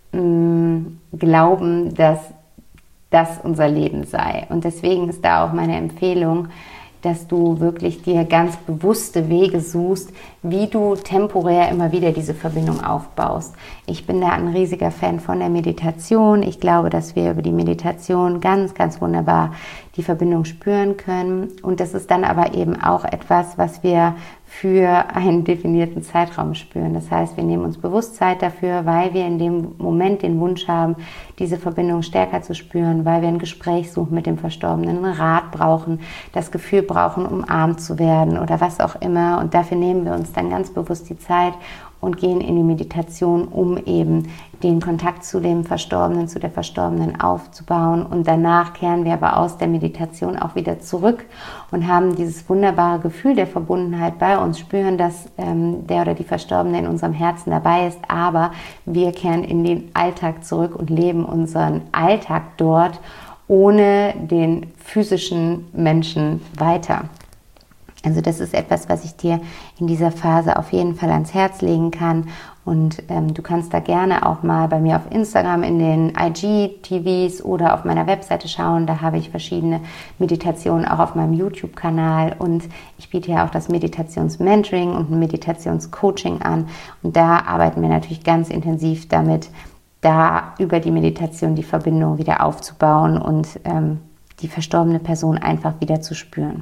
[SPEAKER 1] mh, glauben, dass das unser Leben sei. Und deswegen ist da auch meine Empfehlung, dass du wirklich dir ganz bewusste Wege suchst, wie du temporär immer wieder diese Verbindung aufbaust. Ich bin da ein riesiger Fan von der Meditation. Ich glaube, dass wir über die Meditation ganz, ganz wunderbar die Verbindung spüren können. Und das ist dann aber eben auch etwas, was wir für einen definierten Zeitraum spüren. Das heißt, wir nehmen uns bewusst Zeit dafür, weil wir in dem Moment den Wunsch haben, diese Verbindung stärker zu spüren, weil wir ein Gespräch suchen mit dem Verstorbenen, einen Rat brauchen, das Gefühl brauchen, umarmt zu werden oder was auch immer. Und dafür nehmen wir uns dann ganz bewusst die Zeit und gehen in die Meditation, um eben den Kontakt zu dem Verstorbenen, zu der Verstorbenen aufzubauen. Und danach kehren wir aber aus der Meditation auch wieder zurück und haben dieses wunderbare Gefühl der Verbundenheit bei uns, spüren, dass ähm, der oder die Verstorbene in unserem Herzen dabei ist, aber wir kehren in den Alltag zurück und leben unseren Alltag dort ohne den physischen Menschen weiter. Also das ist etwas, was ich dir in dieser Phase auf jeden Fall ans Herz legen kann. Und ähm, du kannst da gerne auch mal bei mir auf Instagram in den I G T Vs oder auf meiner Webseite schauen. Da habe ich verschiedene Meditationen auch auf meinem YouTube-Kanal. Und ich biete ja auch das Meditations-Mentoring und ein Meditations-Coaching an. Und da arbeiten wir natürlich ganz intensiv damit, da über die Meditation die Verbindung wieder aufzubauen und ähm, die verstorbene Person einfach wieder zu spüren.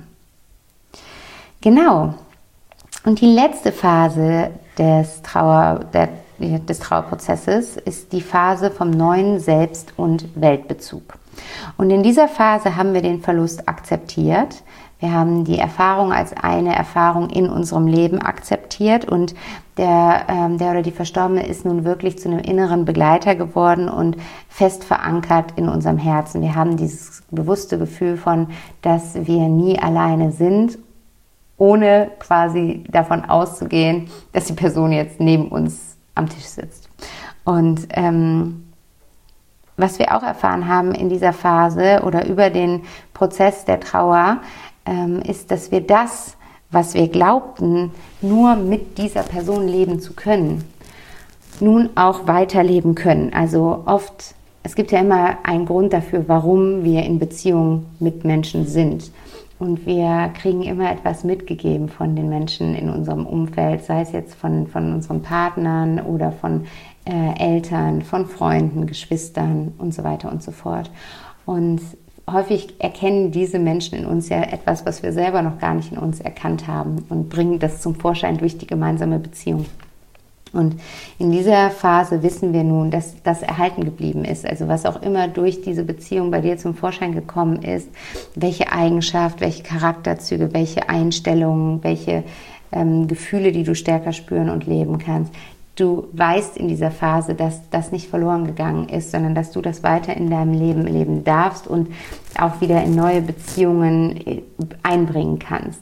[SPEAKER 1] Genau. Und die letzte Phase des, Trauer, der, des Trauerprozesses ist die Phase vom neuen Selbst- und Weltbezug. Und in dieser Phase haben wir den Verlust akzeptiert. Wir haben die Erfahrung als eine Erfahrung in unserem Leben akzeptiert und der, ähm, der oder die Verstorbene ist nun wirklich zu einem inneren Begleiter geworden und fest verankert in unserem Herzen. Wir haben dieses bewusste Gefühl von, dass wir nie alleine sind, ohne quasi davon auszugehen, dass die Person jetzt neben uns am Tisch sitzt. Und ähm, was wir auch erfahren haben in dieser Phase oder über den Prozess der Trauer, ähm, ist, dass wir das, was wir glaubten, nur mit dieser Person leben zu können, nun auch weiterleben können. Also oft, es gibt ja immer einen Grund dafür, warum wir in Beziehung mit Menschen sind. Und wir kriegen immer etwas mitgegeben von den Menschen in unserem Umfeld, sei es jetzt von, von unseren Partnern oder von äh, Eltern, von Freunden, Geschwistern und so weiter und so fort. Und häufig erkennen diese Menschen in uns ja etwas, was wir selber noch gar nicht in uns erkannt haben und bringen das zum Vorschein durch die gemeinsame Beziehung. Und in dieser Phase wissen wir nun, dass das erhalten geblieben ist. Also was auch immer durch diese Beziehung bei dir zum Vorschein gekommen ist, welche Eigenschaft, welche Charakterzüge, welche Einstellungen, welche ähm, Gefühle, die du stärker spüren und leben kannst. Du weißt in dieser Phase, dass das nicht verloren gegangen ist, sondern dass du das weiter in deinem Leben leben darfst und auch wieder in neue Beziehungen einbringen kannst.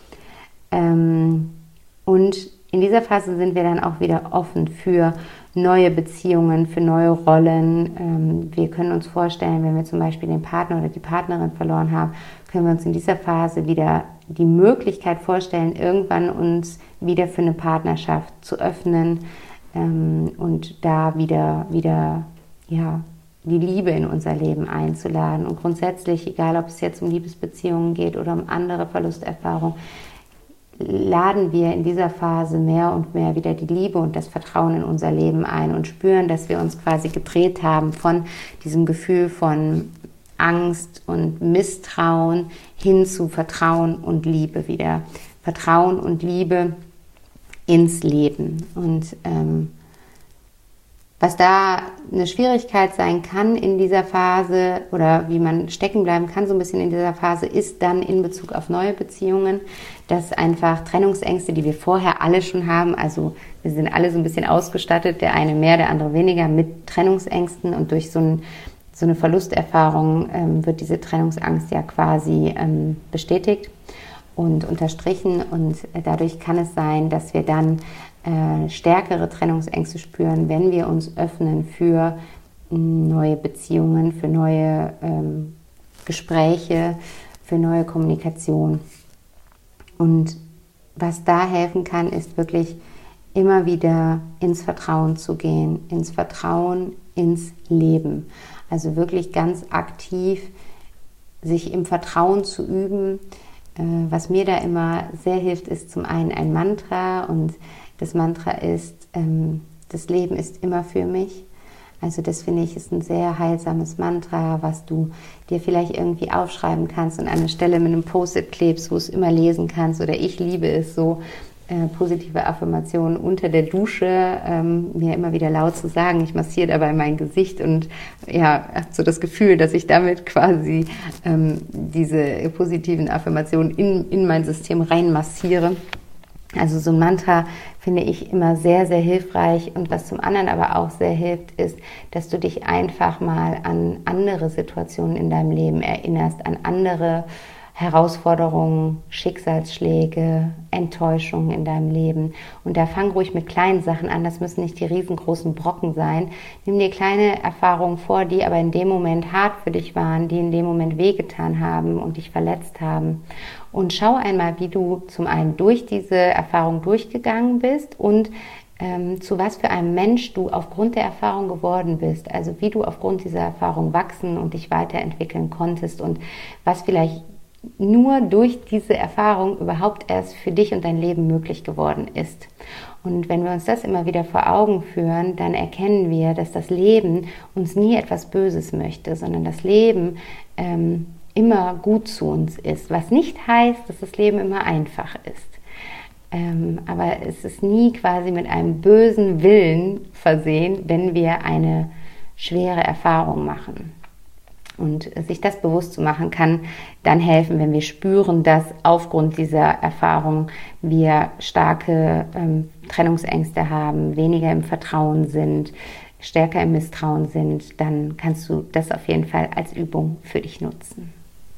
[SPEAKER 1] Ähm, und in dieser Phase sind wir dann auch wieder offen für neue Beziehungen, für neue Rollen. Wir können uns vorstellen, wenn wir zum Beispiel den Partner oder die Partnerin verloren haben, können wir uns in dieser Phase wieder die Möglichkeit vorstellen, irgendwann uns wieder für eine Partnerschaft zu öffnen und da wieder, wieder ja, die Liebe in unser Leben einzuladen. Und grundsätzlich, egal ob es jetzt um Liebesbeziehungen geht oder um andere Verlusterfahrungen, laden wir in dieser Phase mehr und mehr wieder die Liebe und das Vertrauen in unser Leben ein und spüren, dass wir uns quasi gedreht haben von diesem Gefühl von Angst und Misstrauen hin zu Vertrauen und Liebe wieder. Vertrauen und Liebe ins Leben. Und ähm, was da eine Schwierigkeit sein kann in dieser Phase oder wie man stecken bleiben kann so ein bisschen in dieser Phase, ist dann in Bezug auf neue Beziehungen, dass einfach Trennungsängste, die wir vorher alle schon haben, also wir sind alle so ein bisschen ausgestattet, der eine mehr, der andere weniger, mit Trennungsängsten, und durch so, ein, so eine Verlusterfahrung ähm, wird diese Trennungsangst ja quasi ähm, bestätigt und unterstrichen, und dadurch kann es sein, dass wir dann äh, stärkere Trennungsängste spüren, wenn wir uns öffnen für neue Beziehungen, für neue ähm, Gespräche, für neue Kommunikation. Und was da helfen kann, ist wirklich immer wieder ins Vertrauen zu gehen, ins Vertrauen, ins Leben. Also wirklich ganz aktiv sich im Vertrauen zu üben. Äh, was mir da immer sehr hilft, ist zum einen ein Mantra, und das Mantra ist, ähm, das Leben ist immer für mich. Also das, finde ich, ist ein sehr heilsames Mantra, was du dir vielleicht irgendwie aufschreiben kannst und an eine Stelle mit einem Post-it klebst, wo du es immer lesen kannst. Oder ich liebe es so, äh, positive Affirmationen unter der Dusche ähm, mir immer wieder laut zu sagen. Ich massiere dabei mein Gesicht und ja, habe so das Gefühl, dass ich damit quasi ähm, diese positiven Affirmationen in, in mein System reinmassiere. Also so ein Mantra finde ich immer sehr, sehr hilfreich. Und was zum anderen aber auch sehr hilft, ist, dass du dich einfach mal an andere Situationen in deinem Leben erinnerst, an andere Herausforderungen, Schicksalsschläge, Enttäuschungen in deinem Leben. Und da fang ruhig mit kleinen Sachen an, das müssen nicht die riesengroßen Brocken sein. Nimm dir kleine Erfahrungen vor, die aber in dem Moment hart für dich waren, die in dem Moment wehgetan haben und dich verletzt haben. Und schau einmal, wie du zum einen durch diese Erfahrung durchgegangen bist und ähm, zu was für einem Mensch du aufgrund der Erfahrung geworden bist. Also wie du aufgrund dieser Erfahrung wachsen und dich weiterentwickeln konntest und was vielleicht nur durch diese Erfahrung überhaupt erst für dich und dein Leben möglich geworden ist. Und wenn wir uns das immer wieder vor Augen führen, dann erkennen wir, dass das Leben uns nie etwas Böses möchte, sondern das Leben ähm, immer gut zu uns ist. Was nicht heißt, dass das Leben immer einfach ist. Ähm, aber es ist nie quasi mit einem bösen Willen versehen, wenn wir eine schwere Erfahrung machen. Und sich das bewusst zu machen, kann dann helfen, wenn wir spüren, dass aufgrund dieser Erfahrung wir starke ähm, Trennungsängste haben, weniger im Vertrauen sind, stärker im Misstrauen sind, dann kannst du das auf jeden Fall als Übung für dich nutzen.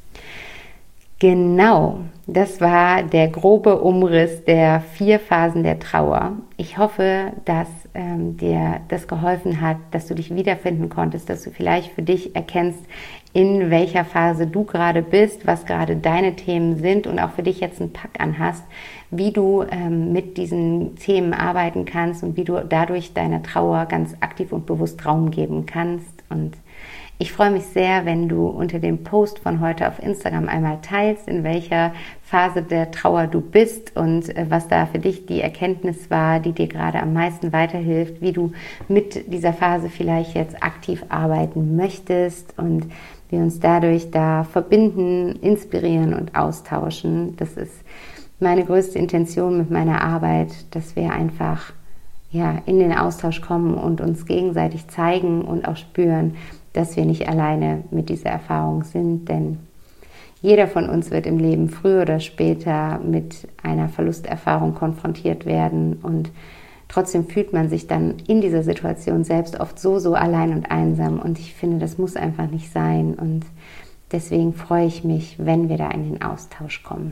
[SPEAKER 1] Genau, das war der grobe Umriss der vier Phasen der Trauer. Ich hoffe, dass ähm, dir das geholfen hat, dass du dich wiederfinden konntest, dass du vielleicht für dich erkennst, in welcher Phase du gerade bist, was gerade deine Themen sind und auch für dich jetzt einen Pack an hast, wie du ähm, mit diesen Themen arbeiten kannst und wie du dadurch deiner Trauer ganz aktiv und bewusst Raum geben kannst. Und ich freue mich sehr, wenn du unter dem Post von heute auf Instagram einmal teilst, in welcher Phase der Trauer du bist und was da für dich die Erkenntnis war, die dir gerade am meisten weiterhilft, wie du mit dieser Phase vielleicht jetzt aktiv arbeiten möchtest und wir uns dadurch da verbinden, inspirieren und austauschen. Das ist meine größte Intention mit meiner Arbeit, dass wir einfach ja, in den Austausch kommen und uns gegenseitig zeigen und auch spüren, dass wir nicht alleine mit dieser Erfahrung sind, denn jeder von uns wird im Leben früher oder später mit einer Verlusterfahrung konfrontiert werden und trotzdem fühlt man sich dann in dieser Situation selbst oft so, so allein und einsam und ich finde, das muss einfach nicht sein und deswegen freue ich mich, wenn wir da in den Austausch kommen.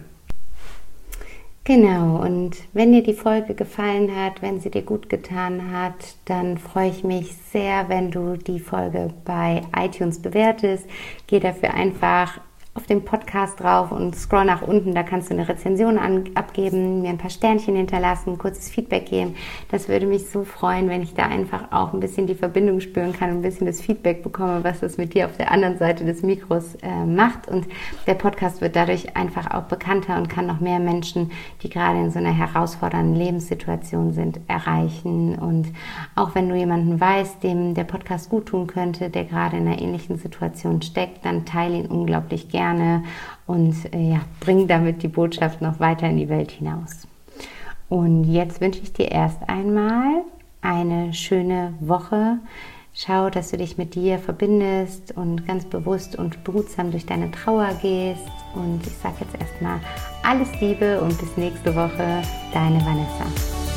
[SPEAKER 1] Genau, und wenn dir die Folge gefallen hat, wenn sie dir gut getan hat, dann freue ich mich sehr, wenn du die Folge bei iTunes bewertest. Geh dafür einfach auf den Podcast drauf und scroll nach unten, da kannst du eine Rezension an, abgeben, mir ein paar Sternchen hinterlassen, ein kurzes Feedback geben. Das würde mich so freuen, wenn ich da einfach auch ein bisschen die Verbindung spüren kann, ein bisschen das Feedback bekomme, was das mit dir auf der anderen Seite des Mikros äh, macht. Und der Podcast wird dadurch einfach auch bekannter und kann noch mehr Menschen, die gerade in so einer herausfordernden Lebenssituation sind, erreichen. Und auch wenn du jemanden weißt, dem der Podcast gut tun könnte, der gerade in einer ähnlichen Situation steckt, dann teile ihn unglaublich gerne. Und äh, ja, bring damit die Botschaft noch weiter in die Welt hinaus. Und jetzt wünsche ich dir erst einmal eine schöne Woche, Schau, dass du dich mit dir verbindest und ganz bewusst und behutsam durch deine Trauer gehst. Und ich sage jetzt erstmal alles Liebe und bis nächste Woche, deine Vanessa.